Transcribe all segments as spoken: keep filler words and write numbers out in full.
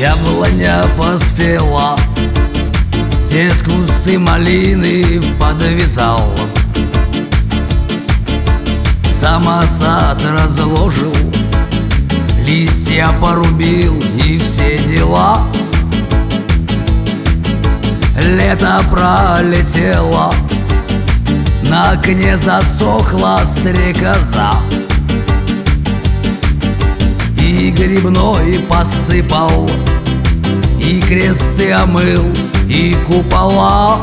Яблоня поспела, дед кусты малины подвязал, самосад разложил, листья порубил и все дела. Лето пролетело, на окне засохла стрекоза, и грибной посыпал, и кресты омыл, и купола.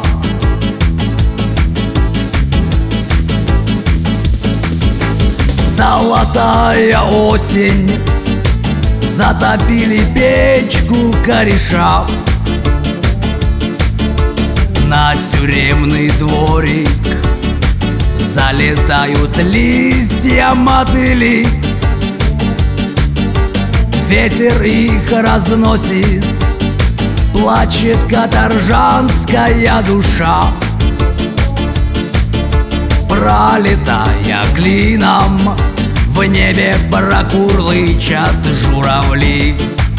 Золотая осень, затопили печку кореша, на тюремный дворик залетают листья мотыли. Ветер их разносит, плачет каторжанская душа, пролетая клином, в небе прокурлычат журавли.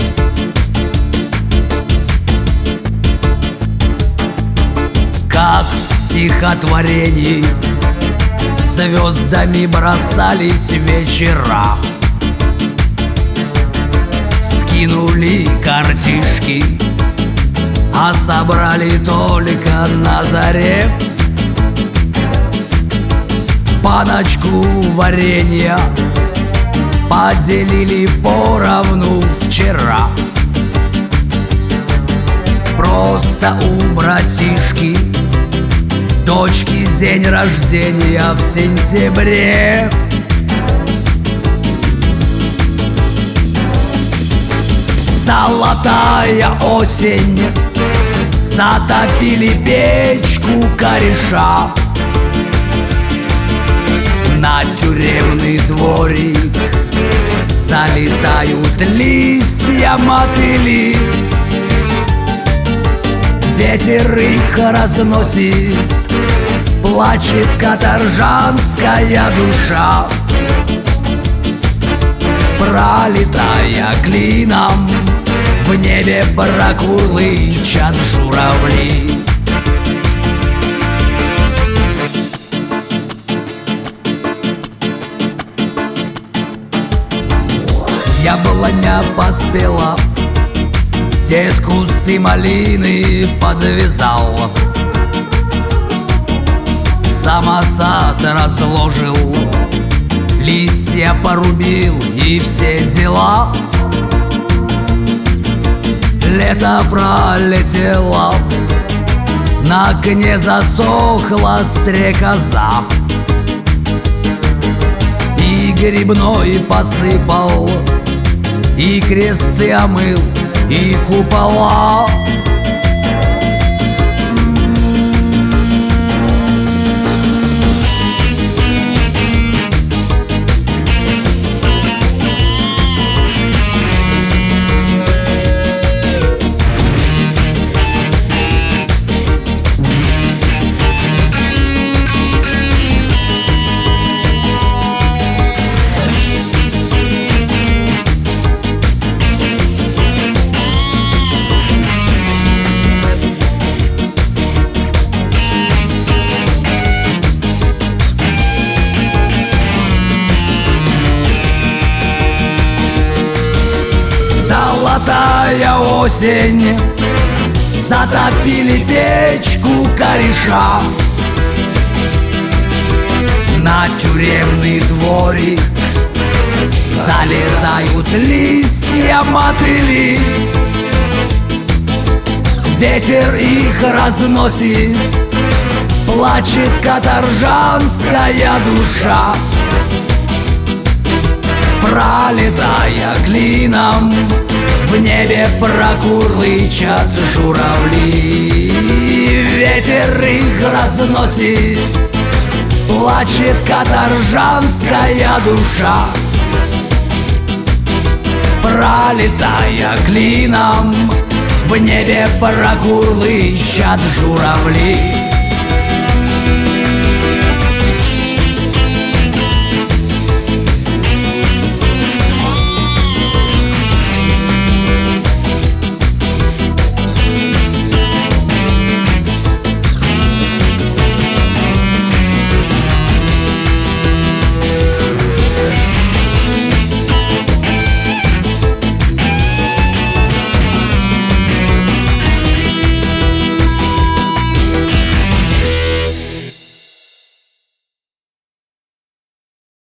Как в стихотворении звездами бросались вечера, скинули картишки, а собрали только на заре баночку варенья, поделили поровну вчера. Просто у братишки дочки день рождения в сентябре. Золотая осень, затопили печку кореша, на тюремный дворик залетают листья мотыли. Ветер их разносит, плачет каторжанская душа, пролетая клином, в небе прокурлычат журавли. Яблоня поспела, дед кусты малины подвязал, самосад разложил, листья порубил и все дела. Лето пролетело, на окне засохла стрекоза, и грибной посыпал, и кресты омыл, и купола. Золотая осень, затопили печку кореша, на тюремный дворик залетают листья мотыли. Ветер их разносит, плачет каторжанская душа, пролетая клином, в небе прокурлычат журавли. Ветер их разносит, плачет каторжанская душа, пролетая клином, в небе прокурлычат журавли.